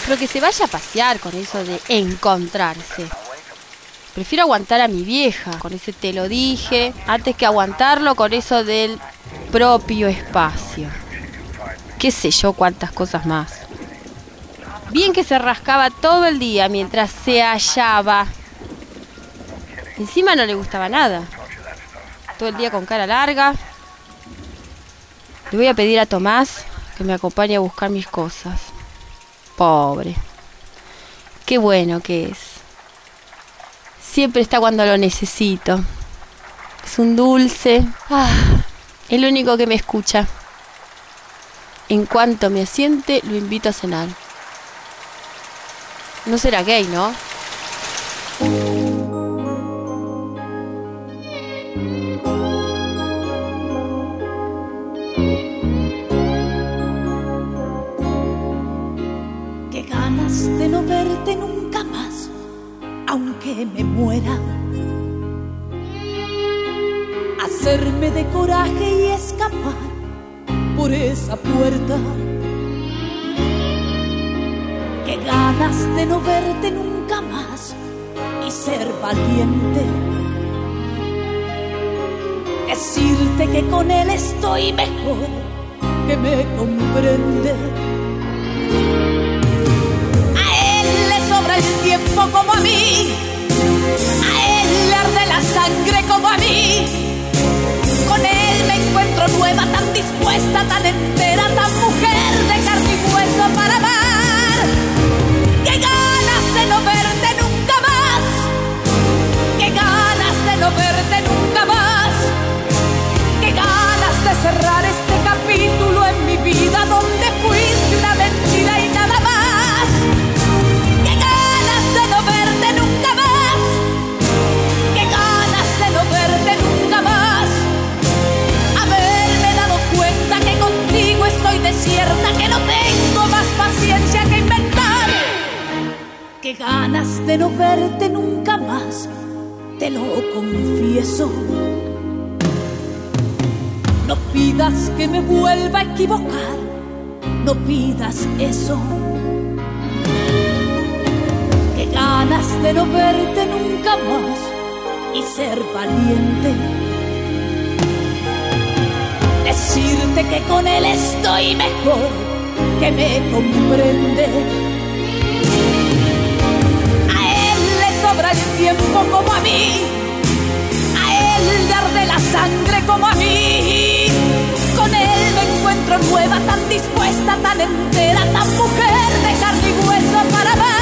Pero que se vaya a pasear con eso de encontrarse. Prefiero aguantar a mi vieja con ese te lo dije, antes que aguantarlo con eso del propio espacio. Qué sé yo cuántas cosas más. Bien que se rascaba todo el día mientras se hallaba. Encima no le gustaba nada. Todo el día con cara larga. Le voy a pedir a Tomás que me acompañe a buscar mis cosas. Pobre. Qué bueno que es. Siempre está cuando lo necesito. Es un dulce. El único que me escucha. En cuanto me asiente, lo invito a cenar. No será gay, ¿no? Qué ganas de no verte nunca más, aunque me muera. Hacerme de coraje y escapar por esa puerta. Qué ganas de no verte nunca más y ser valiente. Decirte que con él estoy mejor, que me comprende. A él le sobra el tiempo como a mí, a él le arde la sangre como a mí. Con él me encuentro nueva, tan dispuesta, tan entera, tan mujer de carne y hueso para amar. ¡Qué ganas de no verte nunca más! ¡Qué ganas de no verte nunca más! ¡Qué ganas de cerrar este capítulo en mi vida donde fuiste una mentira y nada más! ¡Qué ganas de no verte nunca más! ¡Qué ganas de no verte nunca más! Haberme dado cuenta que contigo estoy desierta, que no tengo más paciencia que inventar. Qué ganas de no verte nunca más, te lo confieso. No pidas que me vuelva a equivocar, no pidas eso. Qué ganas de no verte nunca más y ser valiente. Decirte que con él estoy mejor, que me comprende. Sobra el tiempo como a mí, a él le arde la sangre como a mí. Con él me encuentro nueva, tan dispuesta, tan entera, tan mujer de carne y hueso para amar.